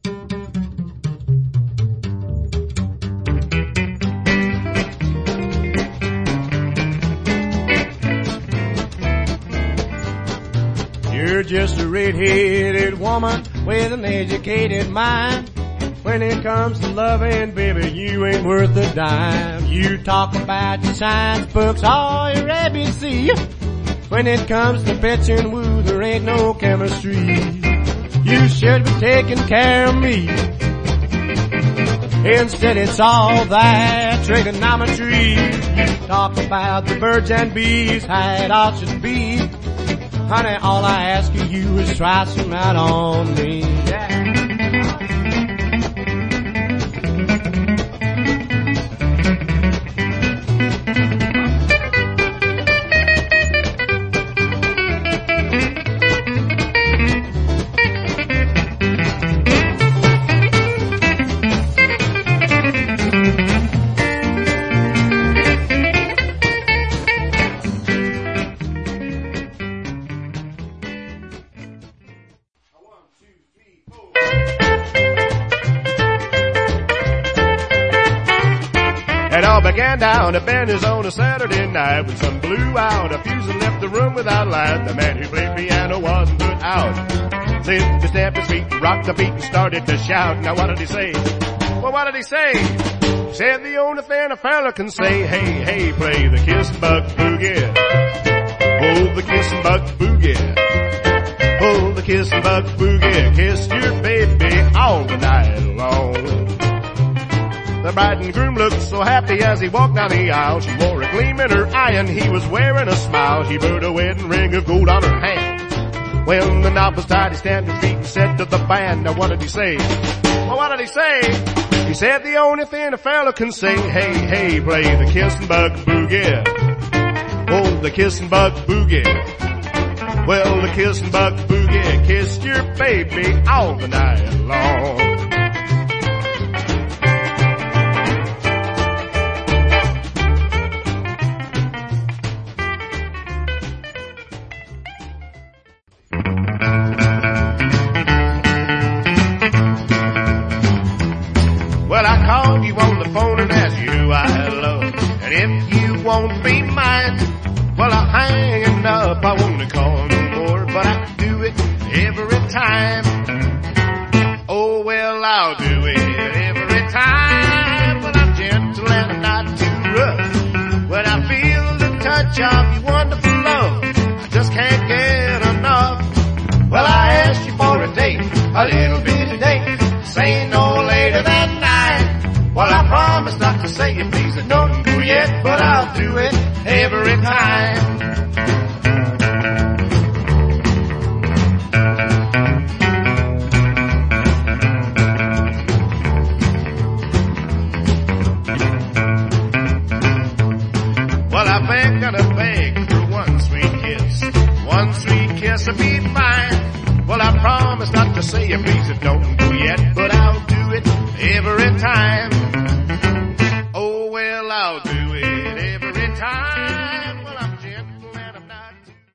You're just a red-headed woman with an educated mind. When it comes to loving, baby, you ain't worth a dime. You talk about your science books, all your ABC. When it comes to pitch and woo, there ain't no chemistry. You should be taking care of me. Instead it's all that trigonometry. You talk about the birds and bees, how it all should be. Honey, all I ask of you is try some out on me. Yeah. Began down at Benny's on a Saturday night when sun blew out. A fuse and left the room without light. The man who played piano wasn't put out. Lived to stamp his feet, rocked the beat and started to shout. Now what did he say? Well, what did he say? He said the only thing a fella can say, hey, hey, play the Kissin' Bug Boogie. Oh, the Kissin' Bug Boogie. Oh, the Kissin' Bug Boogie. Kiss your baby all the night long. The bride and groom looked so happy as he walked down the aisle. She wore a gleam in her eye and he was wearing a smile. He put a wedding ring of gold on her hand. When the knob was tied, he stamped his feet and said to the band, now what did he say? Well, what did he say? He said the only thing a fella can say, hey, hey, play the Kissin' Bug Boogie. Oh, the Kissin' Bug Boogie. Well, the Kissin' Bug Boogie. Kiss your baby all the night long. Well, I called you on the phone and asked you who I love. And if you won't be mine, well, I'm hanging up. I won't call no more, but I do it every time. Oh, well, I'll do it every time. But I'm gentle and I'm not too rough. When I feel the touch of your wonderful love, I just can't get enough. Well, I asked you for a date, a little bitty date, say no later than 9. Well, I promise not to say it, please, and don't go yet, but I'll do it every time. Well, I beg and I beg for one sweet kiss will be mine. Well, I promise not to say it, please, and don't go yet, but I'll do it every time.